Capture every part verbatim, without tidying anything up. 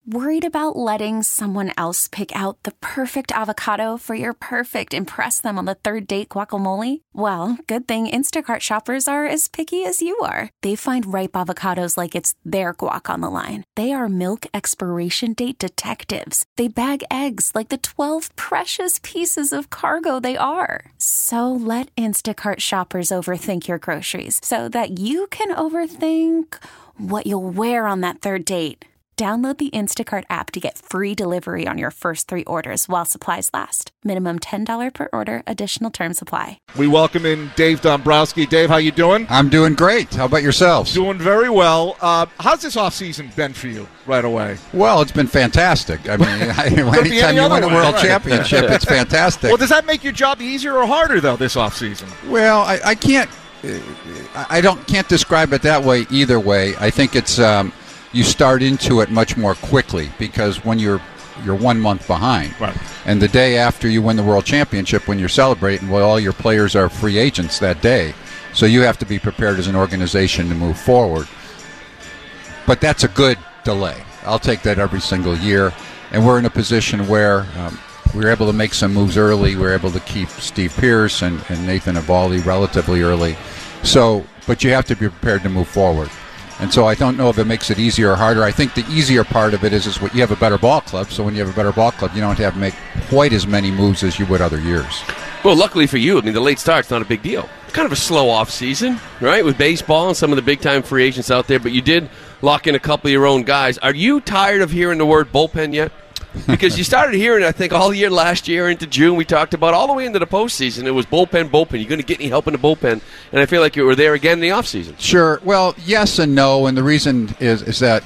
Worried about letting someone else pick out the perfect avocado for your perfect impress them on the third date guacamole? Well, good thing Instacart shoppers are as picky as you are. They find ripe avocados like it's their guac on the line. They are milk expiration date detectives. They bag eggs like the twelve precious pieces of cargo they are. So let Instacart shoppers overthink your groceries so that you can overthink what you'll wear on that third date. Download the Instacart app to get free delivery on your first three orders while supplies last. Minimum ten dollars per order. Additional terms apply. We welcome in Dave Dombrowski. Dave, how you doing? I'm doing great. How about yourselves? Doing very well. Uh, how's this offseason been for you right away? Well, it's been fantastic. I mean, anytime you win a world right. championship, it's fantastic. Well, does that make your job easier or harder, though, this offseason? Well, I, I can't I don't can't describe it that way either way. I think it's um, – you start into it much more quickly because when you're you're one month behind, right. And the day after you win the world championship, when you're celebrating, well, all your players are free agents that day, so you have to be prepared as an organization to move forward. But that's a good delay. I'll take that every single year, and we're in a position where um, we were able to make some moves early. We were able to keep Steve Pierce and, and Nathan Eovaldi relatively early. So, but you have to be prepared to move forward. And so I don't know if it makes it easier or harder. I think the easier part of it is, is what you have a better ball club. So when you have a better ball club, you don't have to make quite as many moves as you would other years. Well, luckily for you, I mean, the late start's not a big deal. Kind of a slow off season, right, with baseball and some of the big-time free agents out there. But you did lock in a couple of your own guys. Are you tired of hearing the word bullpen yet? Because you started hearing it, I think, all year last year into June. We talked about all the way into the postseason. It was bullpen, bullpen. You're going to get any help in the bullpen. And I feel like you were there again in the offseason. Sure. Well, yes and no. And the reason is is that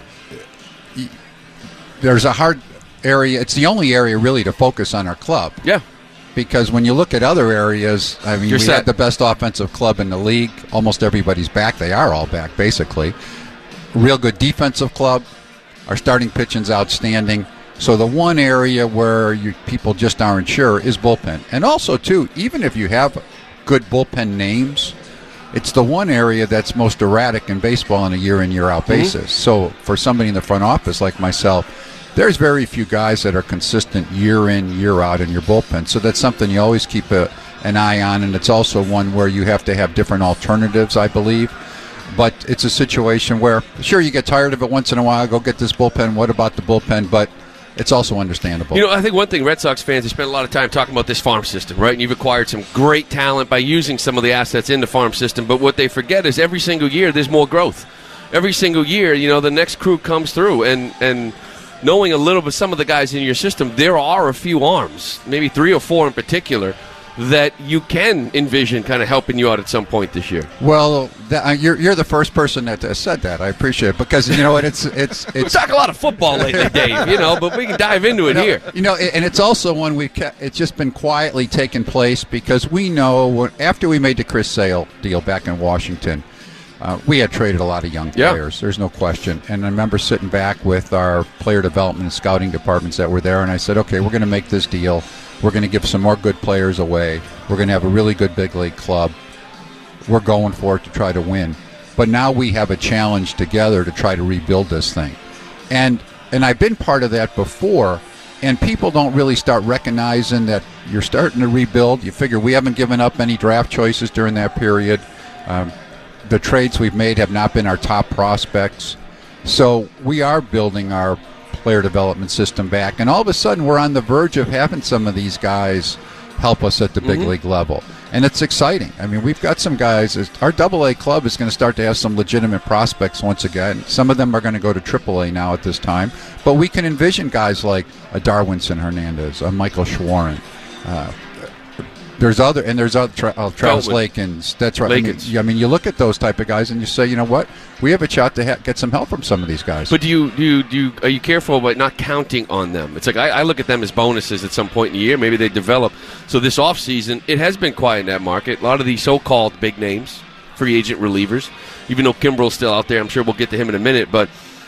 there's a hard area. It's the only area really to focus on our club. Yeah. Because when you look at other areas, I mean, You're we set. had the best offensive club in the league. Almost everybody's back. They are all back, basically. Real good defensive club. Our starting pitching's outstanding. So the one area where you, people just aren't sure is bullpen. And also, too, even if you have good bullpen names, it's the one area that's most erratic in baseball on a year-in, year-out basis. Mm-hmm. So for somebody in the front office like myself, there's very few guys that are consistent year-in, year-out in your bullpen. So that's something you always keep a, an eye on, and it's also one where you have to have different alternatives, I believe. But it's a situation where, sure, you get tired of it once in a while, go get this bullpen, what about the bullpen? But it's also understandable. You know, I think one thing Red Sox fans have spent a lot of time talking about this farm system, right? And you've acquired some great talent by using some of the assets in the farm system. But what they forget is every single year there's more growth. Every single year, you know, the next crew comes through. And, and knowing a little bit some of the guys in your system, there are a few arms, maybe three or four in particular, that you can envision kind of helping you out at some point this year. Well, that, uh, you're you're the first person that uh, said that. I appreciate it because you know what it's it's it's. We talk a lot of football lately, Dave. You know, but we can dive into it you know, here. You know, and it's also one we kept, it's just been quietly taking place because we know when, after we made the Chris Sale deal back in Washington, uh, we had traded a lot of young yeah. players. There's no question. And I remember sitting back with our player development and scouting departments that were there, and I said, okay, we're going to make this deal. We're going to give some more good players away. We're going to have a really good big league club. We're going for it to try to win. But now we have a challenge together to try to rebuild this thing. And and I've been part of that before, and people don't really start recognizing that you're starting to rebuild. You figure we haven't given up any draft choices during that period. Um, the trades we've made have not been our top prospects. So we are building our player development system back, and all of a sudden we're on the verge of having some of these guys help us at the big mm-hmm. league level, and it's exciting. I mean, we've got some guys. Our double A club is going to start to have some legitimate prospects once again. Some of them are going to go to triple A now at this time, but we can envision guys like a Darwinson Hernandez, a Michael Schwarren. Uh, There's other, and there's other, tra- uh, Travis Lakins. That's right. Lakins. I mean, I mean, you look at those type of guys and you say, you know what? We have a shot to ha- get some help from some of these guys. But do you, do you, do you, are you careful about not counting on them? It's like I, I look at them as bonuses at some point in the year. Maybe they develop. So this offseason, it has been quiet in that market. A lot of these so-called big names, free agent relievers, even though Kimbrel's still out there. I'm sure we'll get to him in a minute. But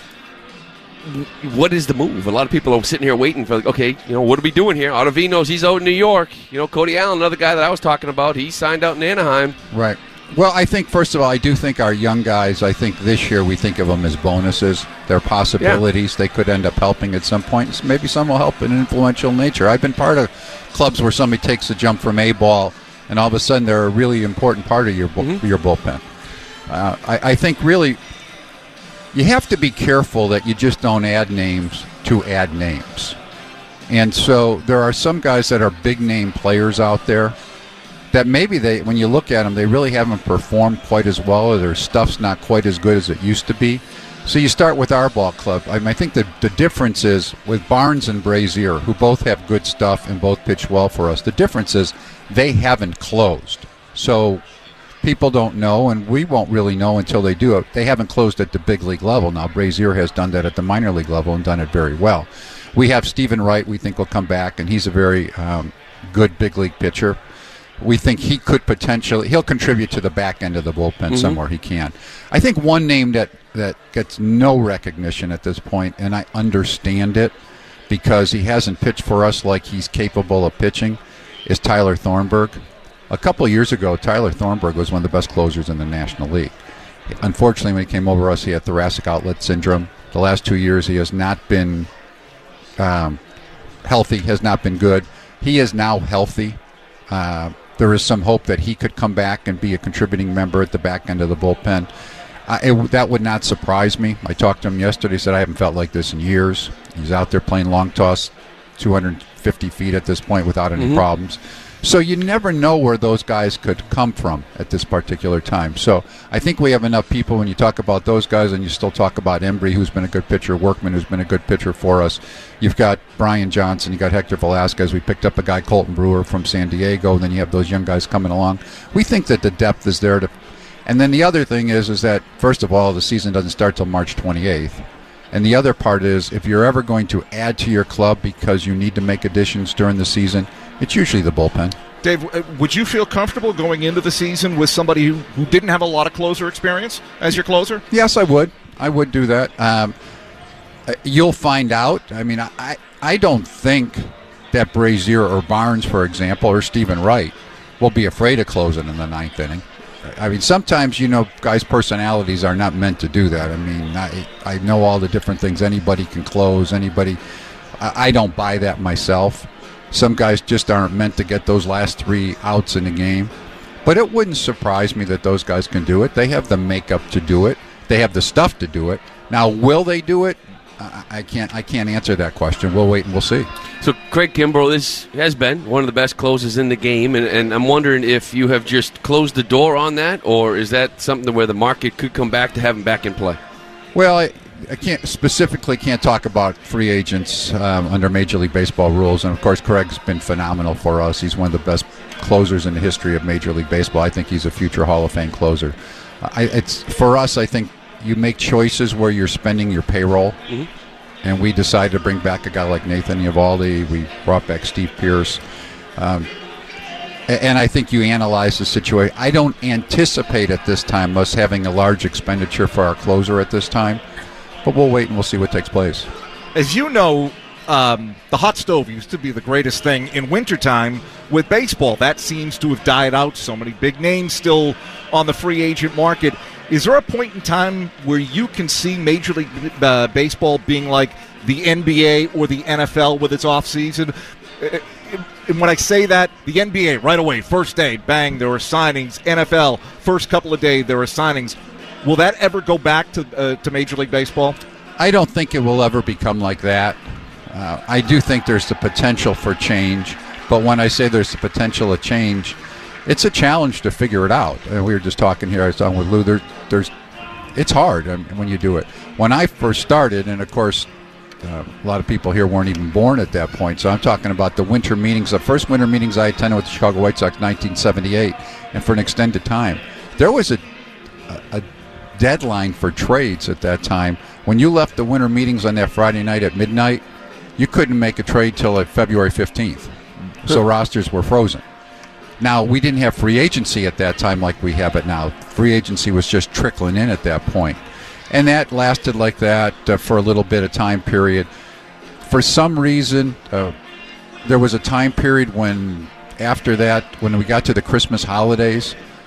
what is the move? A lot of people are sitting here waiting for, like, okay, you know, what are we doing here? Ottavino's, he's out in New York. You know, Cody Allen, another guy that I was talking about, he signed out in Anaheim. Right. Well, I think, first of all, I do think our young guys, I think this year we think of them as bonuses. They're possibilities. Yeah. They could end up helping at some point. Maybe some will help in an influential nature. I've been part of clubs where somebody takes a jump from A ball, and all of a sudden they're a really important part of your mm-hmm. your bullpen. Uh, I, I think really you have to be careful that you just don't add names to add names. And so there are some guys that are big-name players out there that maybe they, when you look at them, they really haven't performed quite as well, or their stuff's not quite as good as it used to be. So you start with our ball club. I, mean, I think the, the difference is with Barnes and Brazier, who both have good stuff and both pitch well for us, the difference is they haven't closed. So people don't know, and we won't really know until they do it. They haven't closed at the big league level. Now, Brazier has done that at the minor league level and done it very well. We have Stephen Wright, we think will come back, and he's a very um, good big league pitcher. We think he could potentially, he'll contribute to the back end of the bullpen mm-hmm. somewhere he can. I think one name that, that gets no recognition at this point, and I understand it because he hasn't pitched for us like he's capable of pitching, is Tyler Thornburg. A couple of years ago, Tyler Thornburg was one of the best closers in the National League. Unfortunately, when he came over us, he had thoracic outlet syndrome. The last two years, he has not been um, healthy, has not been good. He is now healthy. Uh, there is some hope that he could come back and be a contributing member at the back end of the bullpen. Uh, it, that would not surprise me. I talked to him yesterday. He said, I haven't felt like this in years. He's out there playing long toss, two hundred fifty feet at this point without any mm-hmm. problems. So you never know where those guys could come from at this particular time. So I think we have enough people when you talk about those guys, and you still talk about Embry, who's been a good pitcher, Workman, who's been a good pitcher for us. You've got Brian Johnson, you got Hector Velasquez. We picked up a guy, Colton Brewer, from San Diego, and then you have those young guys coming along. We think that the depth is there. To, and then the other thing is, is that, first of all, the season doesn't start till March twenty-eighth. And the other part is, if you're ever going to add to your club because you need to make additions during the season, it's usually the bullpen. Dave, would you feel comfortable going into the season with somebody who, who didn't have a lot of closer experience as your closer? Yes, I would. I would do that. Um, you'll find out. I mean, I, I don't think that Brazier or Barnes, for example, or Stephen Wright will be afraid of closing in the ninth inning. I mean, sometimes, you know, guys' personalities are not meant to do that. I mean, I, I know all the different things. Anybody can close. Anybody. I, I don't buy that myself. Some guys just aren't meant to get those last three outs in the game. But it wouldn't surprise me that those guys can do it. They have the makeup to do it. They have the stuff to do it. Now, will they do it? I can't I can't answer that question. We'll wait and we'll see. So Craig Kimbrel is, has been one of the best closers in the game, and, and I'm wondering if you have just closed the door on that, or is that something where the market could come back to have him back in play? Well, I, I can't specifically can't talk about free agents um, under Major League Baseball rules, and of course Craig's been phenomenal for us. He's one of the best closers in the history of Major League Baseball. I think he's a future Hall of Fame closer. I, it's for us, I think you make choices where you're spending your payroll, mm-hmm. and we decided to bring back a guy like Nathan Eovaldi. We brought back Steve Pearce. Um, and I think you analyze the situation. I don't anticipate at this time us having a large expenditure for our closer at this time, but we'll wait and we'll see what takes place. As you know, um, the hot stove used to be the greatest thing in wintertime with baseball. That seems to have died out. So many big names still on the free agent market. Is there a point in time where you can see Major League uh, Baseball being like the N B A or the N F L with its offseason? And when I say that, the N B A, right away, first day, bang, there are signings. N F L, first couple of days, there are signings. Will that ever go back to uh, to Major League Baseball? I don't think it will ever become like that. Uh, I do think there's the potential for change, but when I say there's the potential of change, it's a challenge to figure it out. And we were just talking here, I was talking with Lou, there, there's, it's hard when you do it. When I first started, and of course, uh, a lot of people here weren't even born at that point, so I'm talking about the winter meetings, the first winter meetings I attended with the Chicago White Sox in nineteen seventy-eight, and for an extended time. There was a, a, a deadline for trades at that time. When you left the winter meetings on that Friday night at midnight, you couldn't make a trade till like February fifteenth, so rosters were frozen. Now, we didn't have free agency at that time like we have it now. Free agency was just trickling in at that point. And that lasted like that uh, for a little bit of time period. For some reason, uh, there was a time period when, after that, when we got to the Christmas holidays,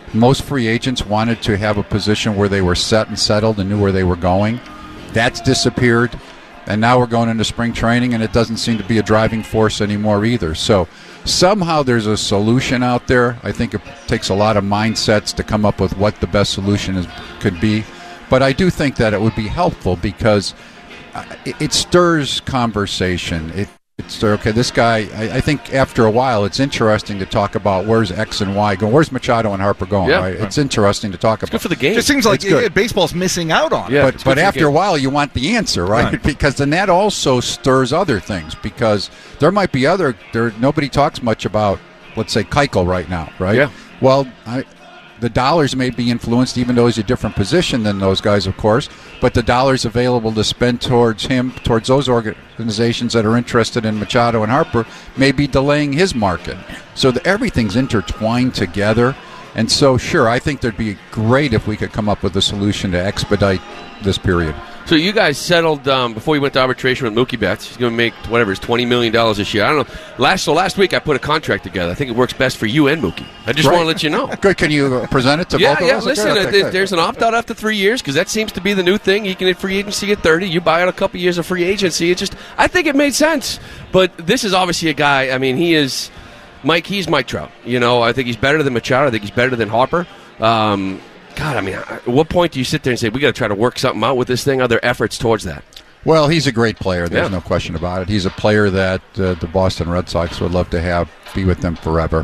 Most free agents wanted to have a position where they were set and settled and knew where they were going. That's disappeared. And now we're going into spring training, and it doesn't seem to be a driving force anymore either. So somehow there's a solution out there. I think it takes a lot of mindsets to come up with what the best solution is, could be. But I do think that it would be helpful because it, it stirs conversation. It It's okay. This guy, I, I think after a while, it's interesting to talk about where's X and Y going. Where's Machado and Harper going? Yeah. Right? It's interesting to talk It's about. good for the game. It just seems like It's good. it, baseball's missing out on Yeah. it. But, but after a while, you want the answer, right? Right. Because then that also stirs other things. Because there might be other. There nobody talks much about, let's say, Keuchel right now, right? Yeah. Well, I, the dollars may be influenced, even though he's a different position than those guys, of course. But the dollars available to spend towards him, towards those organizations that are interested in Machado and Harper, may be delaying his market. So the, everything's intertwined together. And so, sure, I think there'd be great if we could come up with a solution to expedite this period. So you guys settled um, before you went to arbitration with Mookie Betts. He's going to make whatever it's twenty million dollars this year. I don't know. Last so last week I put a contract together. I think it works best for you and Mookie. I just Right. want to let you know. Good. Can you present it to Yeah, both of yeah. us? Listen, Okay, uh, okay, there- good. there's an opt out after three years because that seems to be the new thing. You can hit free agency at thirty. You buy out a couple years of free agency. It just, I think it made sense. But this is obviously a guy. I mean, he is Mike. He's Mike Trout. You know, I think he's better than Machado. I think he's better than Harper. Um, God, I mean, at what point do you sit there and say we got to try to work something out with this thing? Are there efforts towards that? Well, he's a great player. There's Yeah. no question about it. He's a player that uh, the Boston Red Sox would love to have be with them forever.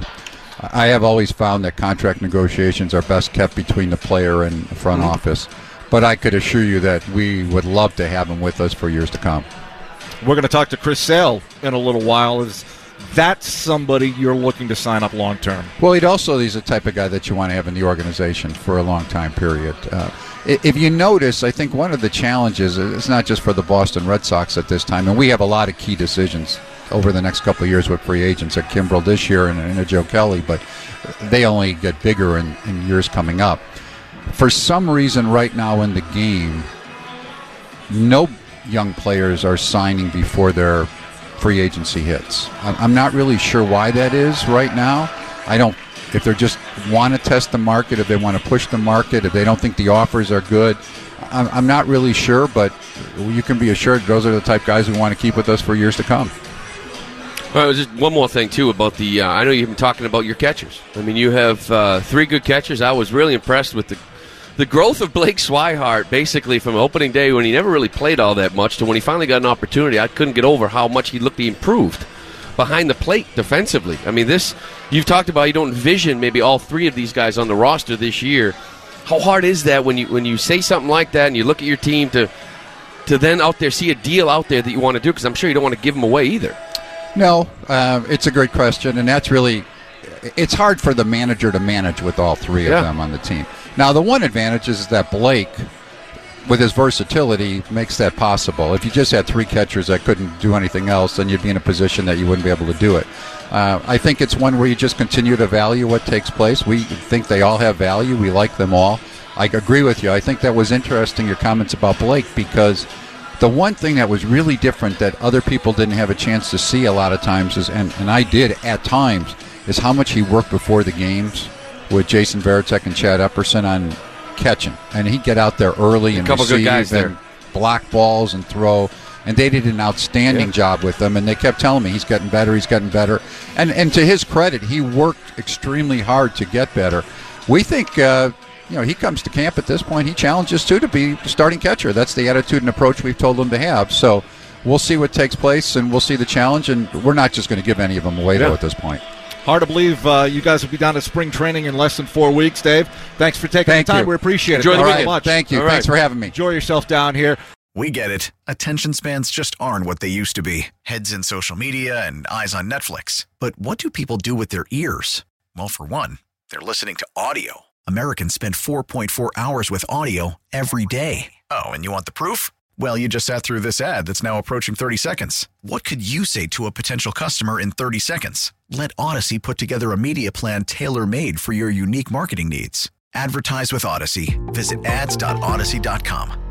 I have always found that contract negotiations are best kept between the player and the front Mm-hmm. office. But I could assure you that we would love to have him with us for years to come. We're going to talk to Chris Sale in a little while. Is that somebody you're looking to sign up long term? Well, he'd also he's the type of guy that you want to have in the organization for a long time period. Uh, i- if you notice, I think one of the challenges is not just for the Boston Red Sox at this time, and we have a lot of key decisions over the next couple of years with free agents at Kimbrel this year and, and at Joe Kelly, but they only get bigger in, in years coming up. For some reason right now in the game, no young players are signing before their free agency hits. I'm I'm not really sure why that is right now. I don't, if they just want to test the market, if they want to push the market, if they don't think the offers are good, I'm, I'm not really sure, but you can be assured those are the type guys we want to keep with us for years to come. All right, just one more thing, too, about the uh, I know you've been talking about your catchers. I mean, you have uh, three good catchers. I was really impressed with the the growth of Blake Swihart, basically, from opening day when he never really played all that much to when he finally got an opportunity. I couldn't get over how much he looked improved behind the plate defensively. I mean, this, you've talked about you don't envision maybe all three of these guys on the roster this year. How hard is that when you when you say something like that and you look at your team to to then out there see a deal out there that you want to do? Because I'm sure you don't want to give them away either. No, uh, it's a great question, and that's really, it's hard for the manager to manage with all three of Yeah. them on the team. Now, the one advantage is that Blake, with his versatility, makes that possible. If you just had three catchers that couldn't do anything else, then you'd be in a position that you wouldn't be able to do it. Uh, I think it's one where you just continue to value what takes place. We think they all have value. We like them all. I agree with you. I think that was interesting, your comments about Blake, because the one thing that was really different that other people didn't have a chance to see a lot of times is, and, and I did at times, is how much he worked before the games with Jason Varitek and Chad Epperson on catching. And he'd get out there early and A couple good receive guys there. and block balls and throw. And they did an outstanding Yeah. job with them. And they kept telling me he's getting better, he's getting better. And and to his credit, he worked extremely hard to get better. We think, uh, you know, he comes to camp at this point, he challenges too to be the starting catcher. That's the attitude and approach we've told him to have. So we'll see what takes place, and we'll see the challenge. And we're not just going to give any of them away, Yeah. though, at this point. Hard to believe uh, you guys will be down to spring training in less than four weeks, Dave. Thanks for taking Thank the time. you. We appreciate Enjoy it. the Thank you weekend. so much. Thank you. All right. Thanks for having me. Enjoy yourself down here. We get it. Attention spans just aren't what they used to be. Heads in social media and eyes on Netflix. But what do people do with their ears? Well, for one, they're listening to audio. Americans spend four point four hours with audio every day. Oh, and you want the proof? Well, you just sat through this ad that's now approaching thirty seconds. What could you say to a potential customer in thirty seconds? Let Odyssey put together a media plan tailor-made for your unique marketing needs. Advertise with Odyssey. Visit ads dot odyssey dot com.